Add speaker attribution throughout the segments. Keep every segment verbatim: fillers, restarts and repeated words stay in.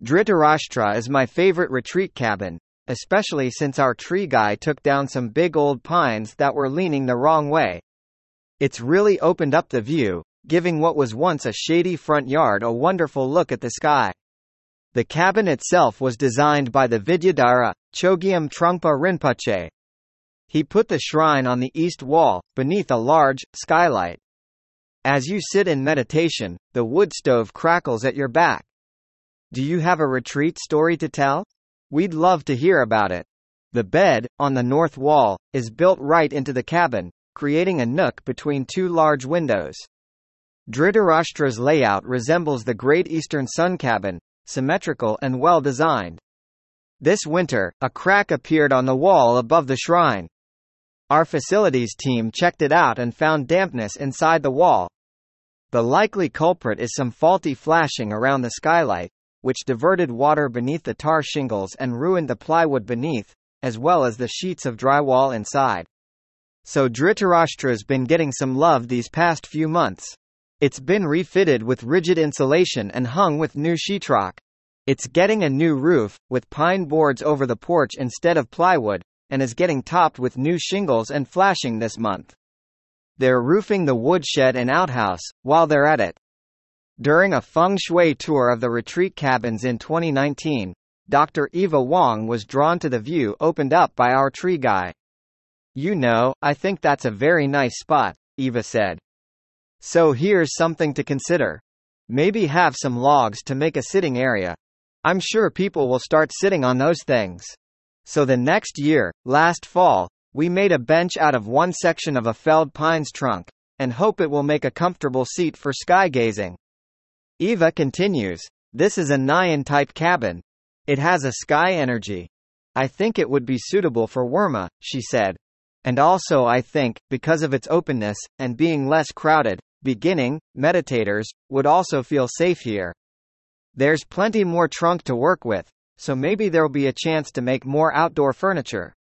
Speaker 1: Dhritarashtra is my favorite retreat cabin, especially since our tree guy took down some big old pines that were leaning the wrong way. It's really opened up the view, giving what was once a shady front yard a wonderful look at the sky. The cabin itself was designed by the Vidyadhara, Chogyam Trungpa Rinpoche. He put the shrine on the east wall, beneath a large skylight. As you sit in meditation, the wood stove crackles at your back. Do you have a retreat story to tell? We'd love to hear about it. The bed, on the north wall, is built right into the cabin, creating a nook between two large windows. Dhritarashtra's layout resembles the Great Eastern Sun cabin, symmetrical and well-designed. This winter, a crack appeared on the wall above the shrine. Our facilities team checked it out and found dampness inside the wall. The likely culprit is some faulty flashing around the skylight, which diverted water beneath the tar shingles and ruined the plywood beneath, as well as the sheets of drywall inside. So Dhritarashtra's been getting some love these past few months. It's been refitted with rigid insulation and hung with new sheetrock. It's getting a new roof, with pine boards over the porch instead of plywood, and is getting topped with new shingles and flashing this month. They're roofing the woodshed and outhouse, while they're at it. During a feng shui tour of the retreat cabins in twenty nineteen, Doctor Eva Wong was drawn to the view opened up by our tree guy. "You know, I think that's a very nice spot," Eva said. "So here's something to consider. Maybe have some logs to make a sitting area. I'm sure people will start sitting on those things." So the next year, last fall, we made a bench out of one section of a felled pine's trunk, and hope it will make a comfortable seat for sky gazing. Eva continues, "This is a Nyan-type cabin. It has a sky energy. I think it would be suitable for Wurma," she said. "And also I think, because of its openness, and being less crowded, beginning meditators would also feel safe here. There's plenty more trunk to work with, so maybe there'll be a chance to make more outdoor furniture."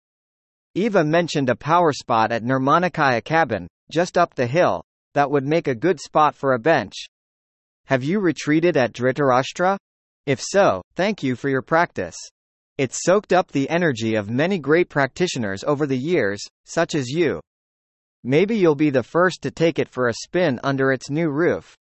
Speaker 1: Eva mentioned a power spot at Nirmanakaya cabin, just up the hill, that would make a good spot for a bench. Have you retreated at Dhritarashtra? If so, thank you for your practice. It's soaked up the energy of many great practitioners over the years, such as you. Maybe you'll be the first to take it for a spin under its new roof.